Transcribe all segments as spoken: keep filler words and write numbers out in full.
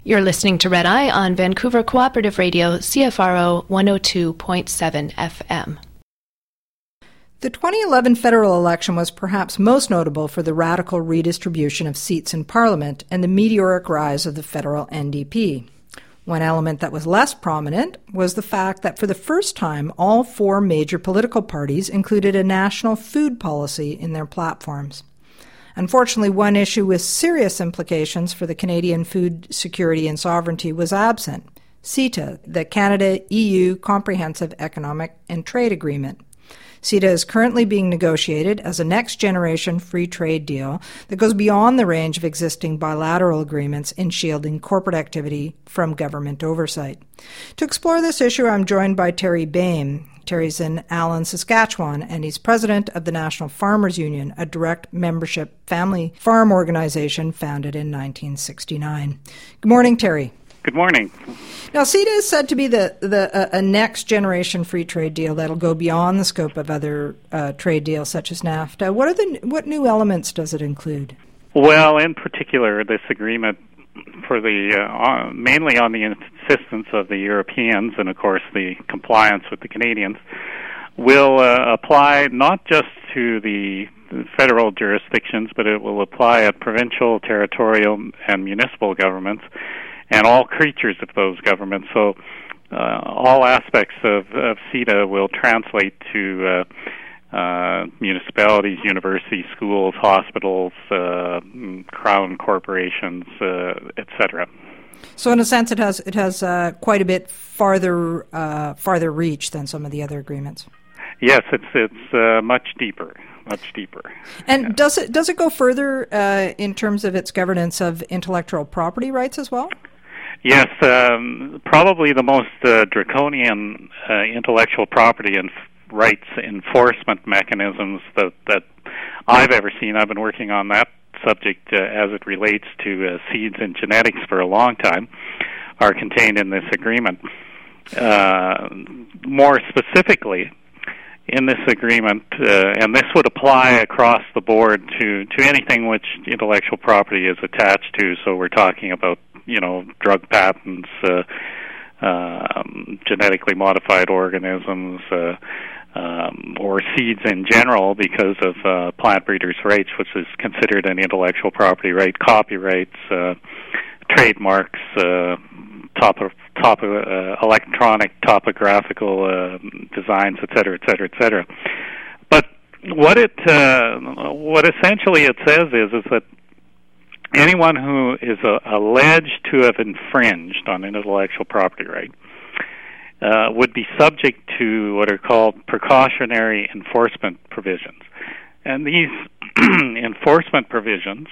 You're listening to Red Eye on Vancouver Cooperative Radio, C F R O one oh two point seven F M. The twenty eleven federal election was perhaps most notable for the radical redistribution of seats in Parliament and the meteoric rise of the federal N D P. One element that was less prominent was the fact that for the first time, all four major political parties included a national food policy in their platforms. Unfortunately, one issue with serious implications for the Canadian food security and sovereignty was absent: CETA, the Canada-E U Comprehensive Economic and Trade Agreement. CETA is currently being negotiated as a next-generation free trade deal that goes beyond the range of existing bilateral agreements in shielding corporate activity from government oversight. To explore this issue, I'm joined by Terry Bain. Terry's in Allen, Saskatchewan, and he's president of the National Farmers Union, a direct membership family farm organization founded in nineteen sixty-nine. Good morning, Terry. Good morning. Now, CETA is said to be the, the uh, a next-generation free trade deal that'll go beyond the scope of other uh, trade deals such as NAFTA. What are the what new elements does it include? Well, in particular, this agreement, for the uh, mainly on the insistence of the Europeans and, of course, the compliance with the Canadians, will uh, apply not just to the federal jurisdictions, but it will apply at provincial, territorial, and municipal governments, and all creatures of those governments. So uh, all aspects of, of CETA will translate to uh, uh, municipalities, universities, schools, hospitals, uh, crown corporations, uh, et cetera. So in a sense, it has it has uh, quite a bit farther uh, farther reach than some of the other agreements. Yes, it's it's uh, much deeper. Much deeper. And yeah. does it does it go further uh, in terms of its governance of intellectual property rights as well? Yes, um, probably the most uh, draconian uh, intellectual property and f- rights enforcement mechanisms that, that I've ever seen. I've been working on that subject uh, as it relates to uh, seeds and genetics for a long time, are contained in this agreement. Uh, more specifically, in this agreement, uh, and this would apply across the board to, to anything which intellectual property is attached to, so we're talking about, you know, drug patents, uh, um, genetically modified organisms, uh, um, or seeds in general because of uh, plant breeders' rights, which is considered an intellectual property right, copyrights, uh, trademarks, uh, top of top uh, electronic topographical uh, designs, et cetera, et cetera, et cetera. But what it uh, what essentially it says is is that anyone who is uh, alleged to have infringed on intellectual property right uh, would be subject to what are called precautionary enforcement provisions, and these enforcement provisions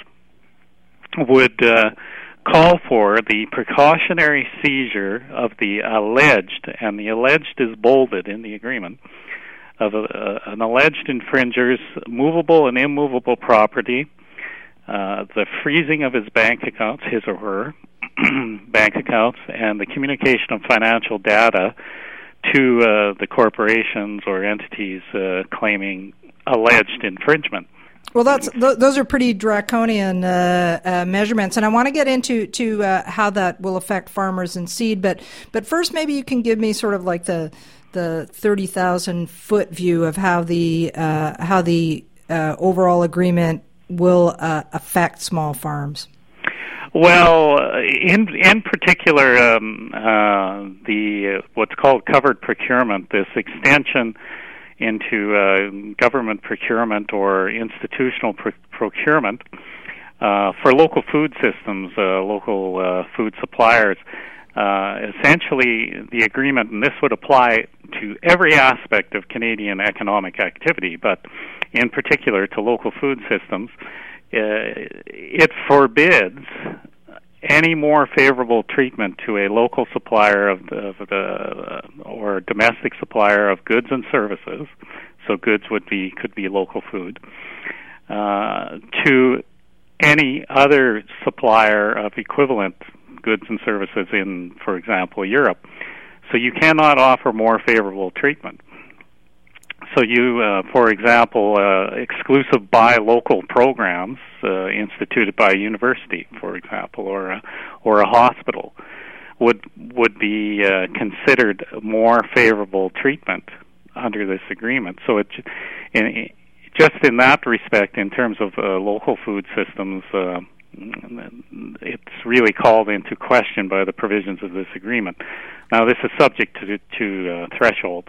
would uh, call for the precautionary seizure of the alleged, and the alleged is bolded in the agreement, of a, uh, an alleged infringer's movable and immovable property, uh, the freezing of his bank accounts, his or her bank accounts, and the communication of financial data to uh, the corporations or entities uh, claiming alleged infringement. Well, that's th- those are pretty draconian uh, uh, measurements, and I want to get into to uh, how that will affect farmers and seed. But but first, maybe you can give me sort of like the the thirty thousand foot view of how the uh, how the uh, overall agreement will uh, affect small farms. Well, in in particular, um, uh, the uh, what's called covered procurement, this extension into uh, government procurement or institutional pr- procurement uh, for local food systems, uh, local uh, food suppliers. Uh, essentially, the agreement, and this would apply to every aspect of Canadian economic activity, but in particular to local food systems, uh, it forbids any more favorable treatment to a local supplier of the, of the uh, or domestic supplier of goods and services. So goods would be could be local food uh, to any other supplier of equivalent goods and services in, for example, Europe. So you cannot offer more favorable treatment. so you, uh, for example, uh, exclusive buy local programs uh, instituted by a university, for example, or a, or a hospital, would would be uh, considered more favorable treatment under this agreement. So it, in, just in that respect, in terms of uh, local food systems, uh, it's really called into question by the provisions of this agreement. Now, this is subject to to uh, thresholds.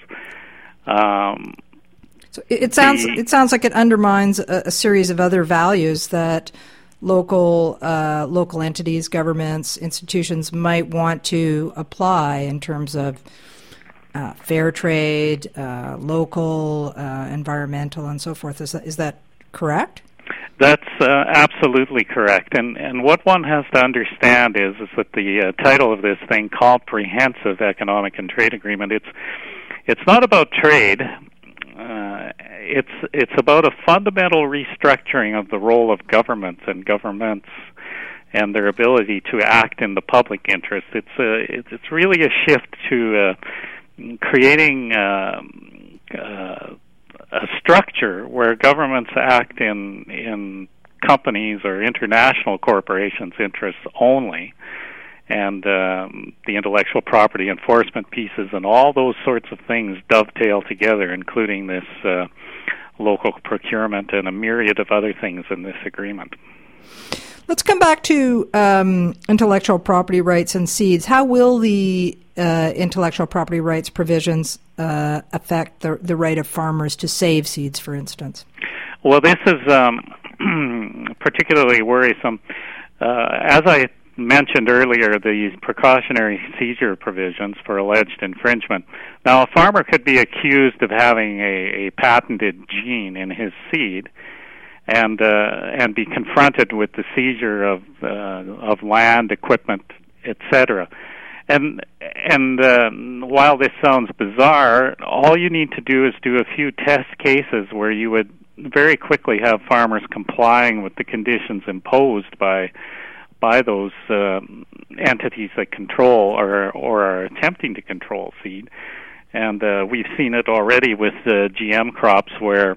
Um, so it sounds the, it sounds like it undermines a, a series of other values that local uh, local entities, governments, institutions might want to apply in terms of uh, fair trade, uh, local, uh, environmental, and so forth. Is that is that correct? That's uh, absolutely correct. And and what one has to understand is is that the uh, title of this thing, Comprehensive Economic and Trade Agreement, it's it's not about trade. Uh, it's it's about a fundamental restructuring of the role of governments and governments and their ability to act in the public interest. It's a it's, it's really a shift to uh, creating uh, uh, a structure where governments act in in companies or international corporations' interests only, and um, the intellectual property enforcement pieces and all those sorts of things dovetail together, including this uh, local procurement and a myriad of other things in this agreement. Let's come back to um, intellectual property rights and seeds. How will the uh, intellectual property rights provisions uh, affect the, the right of farmers to save seeds, for instance? Well, this is um, particularly worrisome. Uh, as I mentioned earlier, the precautionary seizure provisions for alleged infringement. Now, a farmer could be accused of having a, a patented gene in his seed, and uh, and be confronted with the seizure of uh, of land, equipment, et cetera. And and uh, while this sounds bizarre, all you need to do is do a few test cases where you would very quickly have farmers complying with the conditions imposed by by those uh, entities that control or or are attempting to control seed. And uh, we've seen it already with uh, G M crops where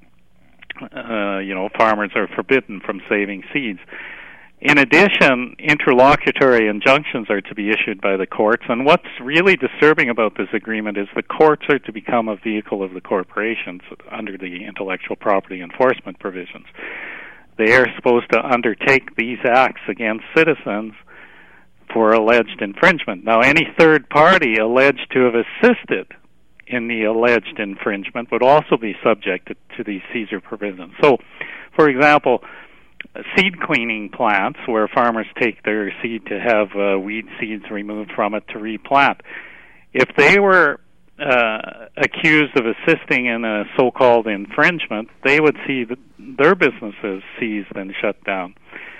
Uh, you know, farmers are forbidden from saving seeds. In addition, interlocutory injunctions are to be issued by the courts, and what's really disturbing about this agreement is the courts are to become a vehicle of the corporations under the intellectual property enforcement provisions. They are supposed to undertake these acts against citizens for alleged infringement. Now, any third party alleged to have assisted in the alleged infringement would also be subjected to these seizure provisions. So, for example, seed cleaning plants where farmers take their seed to have uh, weed seeds removed from it to replant, if they were uh, accused of assisting in a so-called infringement, they would see the, their businesses seized and shut down.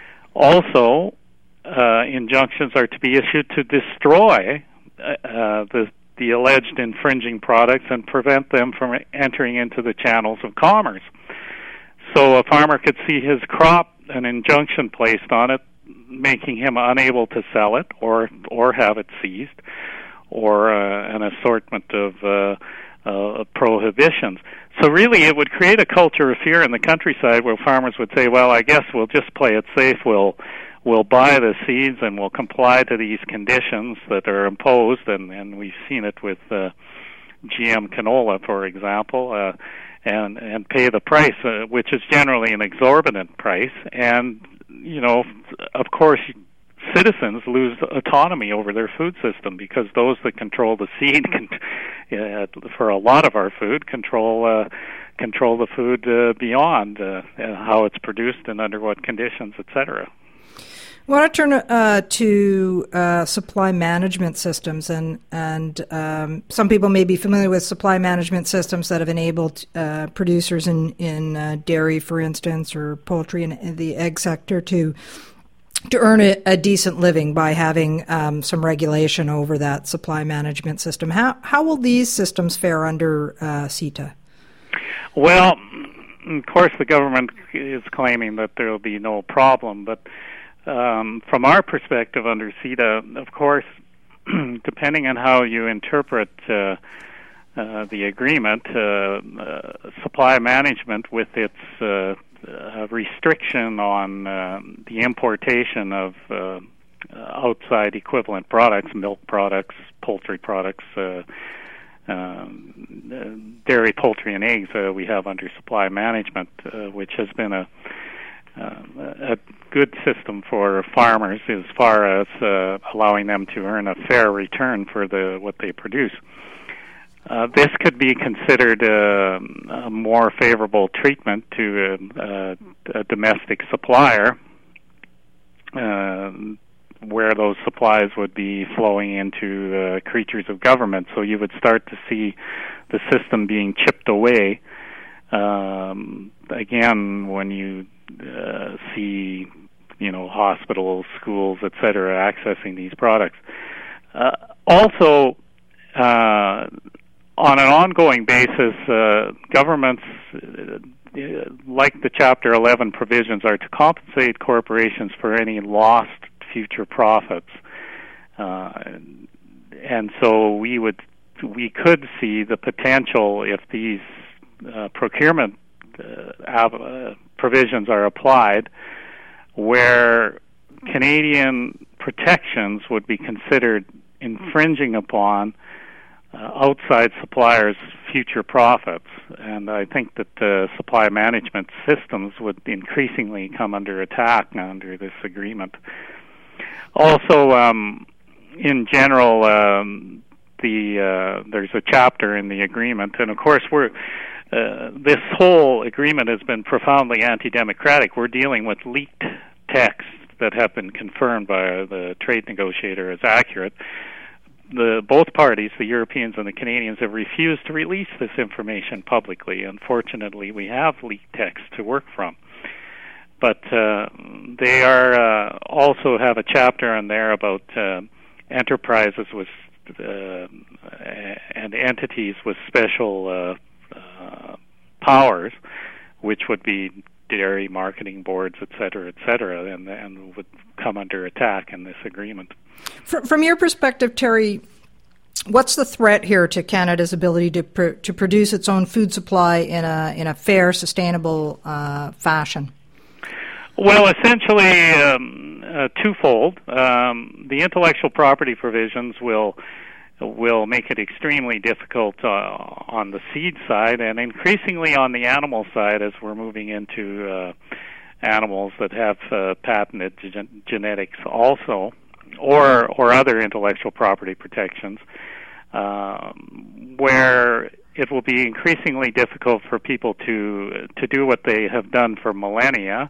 Also, uh, injunctions are to be issued to destroy uh, the the alleged infringing products and prevent them from entering into the channels of commerce. So a farmer could see his crop, an injunction placed on it, making him unable to sell it or or have it seized, or uh, an assortment of uh, uh, prohibitions. So really it would create a culture of fear in the countryside where farmers would say, well, I guess we'll just play it safe, we'll We'll buy the seeds and we'll comply to these conditions that are imposed, and, and we've seen it with uh, G M canola, for example, uh, and and pay the price, uh, which is generally an exorbitant price. And, you know, of course, citizens lose autonomy over their food system because those that control the seed, can, uh, for a lot of our food, control uh, control the food uh, beyond uh, how it's produced and under what conditions, et cetera. I want to turn uh, to uh, supply management systems, and and um, some people may be familiar with supply management systems that have enabled uh, producers in in uh, dairy, for instance, or poultry and the egg sector to to earn a, a decent living by having um, some regulation over that supply management system. How how will these systems fare under uh, CETA? Well, of course, the government is claiming that there will be no problem, but Um, from our perspective under CETA, of course, depending on how you interpret uh, uh, the agreement, uh, uh, supply management with its uh, uh, restriction on uh, the importation of uh, outside equivalent products, milk products, poultry products, uh, um, dairy, poultry, and eggs uh, we have under supply management, uh, which has been a Uh, a good system for farmers as far as uh, allowing them to earn a fair return for the what they produce. Uh, this could be considered uh, a more favorable treatment to a, a, a domestic supplier, uh, where those supplies would be flowing into uh, creatures of government. So you would start to see the system being chipped away. Um, again, when you Uh, see, you know, hospitals, schools, et cetera, accessing these products. Uh, also, uh, on an ongoing basis, uh, governments, uh, like the Chapter eleven provisions, are to compensate corporations for any lost future profits. Uh, and so we would, we could see the potential if these uh, procurement uh, av- uh, provisions are applied, where Canadian protections would be considered infringing upon uh, outside suppliers' future profits. And I think that the supply management systems would increasingly come under attack under this agreement. Also, um, in general, um, the uh, there's a chapter in the agreement, and of course we're Uh, this whole agreement has been profoundly anti-democratic. We're dealing with leaked texts that have been confirmed by the trade negotiator as accurate. The both parties, the Europeans and the Canadians, have refused to release this information publicly. Unfortunately, we have leaked texts to work from. But uh, they are uh, also have a chapter in there about uh, enterprises with uh, and entities with special uh, Uh, powers, which would be dairy marketing boards, et cetera, et cetera, and, and would come under attack in this agreement. From, from your perspective, Terry, what's the threat here to Canada's ability to pr- to produce its own food supply in a in a fair, sustainable uh, fashion? Well, essentially, um, uh, twofold. Um, the intellectual property provisions will will make it extremely difficult uh, on the seed side, and increasingly on the animal side as we're moving into uh, animals that have uh, patented gen- genetics also, or or other intellectual property protections, um, where it will be increasingly difficult for people to to do what they have done for millennia,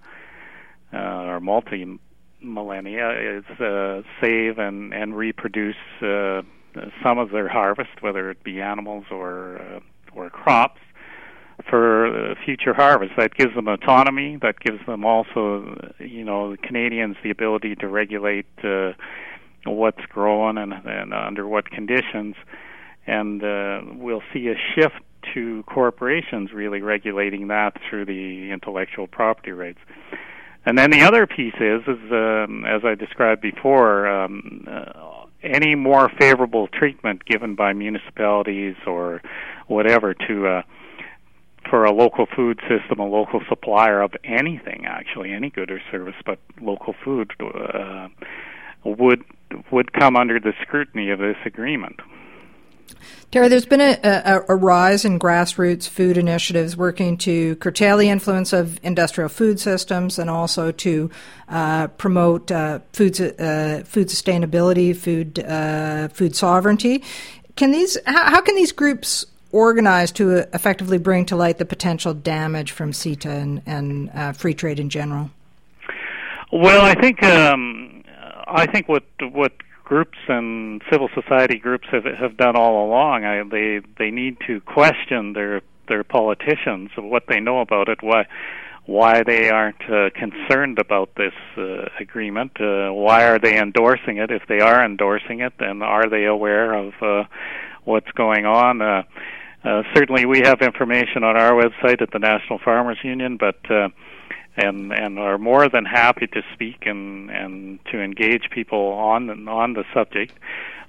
uh, or multi millennia, is uh, save and, and reproduce uh, some of their harvest, whether it be animals or uh, or crops, for uh, future harvest. That gives them autonomy. That gives them also, you know, the Canadians the ability to regulate uh, what's grown and, and under what conditions. And uh, we'll see a shift to corporations really regulating that through the intellectual property rights. And then the other piece is, is um, as I described before, um, uh, any more favorable treatment given by municipalities or whatever to uh, for a local food system, a local supplier of anything, actually, any good or service, but local food uh, would would come under the scrutiny of this agreement. Terry, there's been a, a, a rise in grassroots food initiatives working to curtail the influence of industrial food systems and also to uh, promote uh, food uh, food sustainability, food uh, food sovereignty. Can these how, how can these groups organize to effectively bring to light the potential damage from CETA and, and uh, free trade in general? Well, I think um, I think what what groups and civil society groups have have done all along. I, they they need to question their their politicians of what they know about it, why why they aren't uh, concerned about this uh, agreement, uh, why are they endorsing it? If they are endorsing it, then are they aware of uh, what's going on? Uh, uh, certainly, we have information on our website at the National Farmers Union, but uh, and and are more than happy to speak and, and to engage people on on the subject.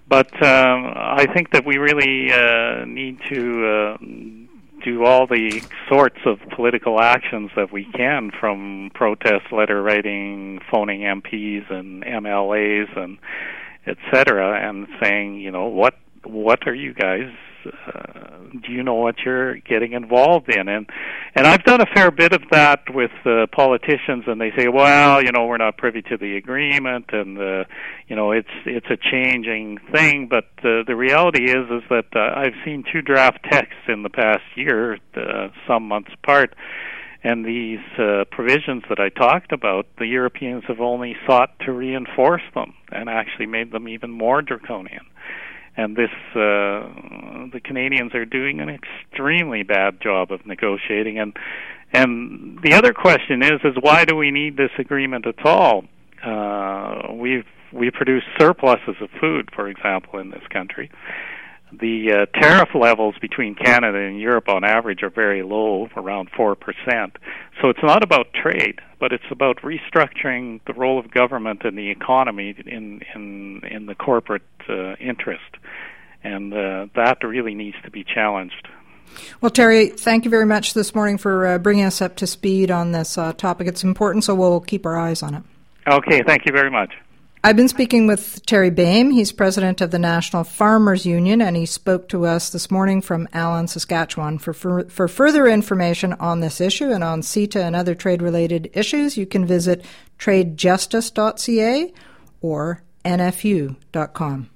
but um, I think that we really uh, need to uh, do all the sorts of political actions that we can, from protest letter writing, phoning M Ps and M L As and et cetera, and saying, you know, what what are you guys, uh, do you know what you're getting involved in? And and I've done a fair bit of that with uh, politicians, and they say, well, you know, we're not privy to the agreement, and uh, you know, it's it's a changing thing. But uh, the reality is is that uh, I've seen two draft texts in the past year, uh, some months apart, and these uh, provisions that I talked about, the Europeans have only sought to reinforce them and actually made them even more draconian. And this, uh, the Canadians are doing an extremely bad job of negotiating. And and the other question is, is why do we need this agreement at all? Uh, we've we produce surpluses of food, for example, in this country. The uh, tariff levels between Canada and Europe on average are very low, around four percent. So it's not about trade, but it's about restructuring the role of government and the economy in in, in the corporate uh, interest. And uh, that really needs to be challenged. Well, Terry, thank you very much this morning for uh, bringing us up to speed on this uh, topic. It's important, so we'll keep our eyes on it. Okay, thank you very much. I've been speaking with Terry Boehm. He's president of the National Farmers Union, and he spoke to us this morning from Allen, Saskatchewan. For, for, for further information on this issue and on CETA and other trade-related issues, you can visit trade justice dot c a or n f u dot com.